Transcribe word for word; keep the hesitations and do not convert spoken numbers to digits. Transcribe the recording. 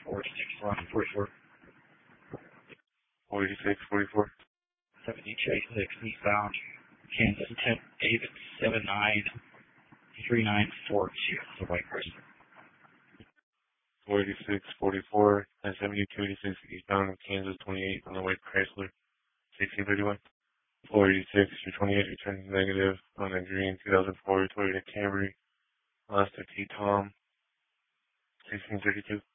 forty-six, forty-four. forty-six, forty-four. seventy Chase six, eastbound, Kansas, ten, David, seven nine three nine four two, the White Chrysler. forty-six, forty-four, and seventy-two eighty-six, eastbound, Kansas, twenty-eight, on the White Chrysler, sixteen thirty-one. forty-six, your twenty-eight, returns negative on a green two thousand four Toyota Camry, Master T Tom, sixteen thirty-two.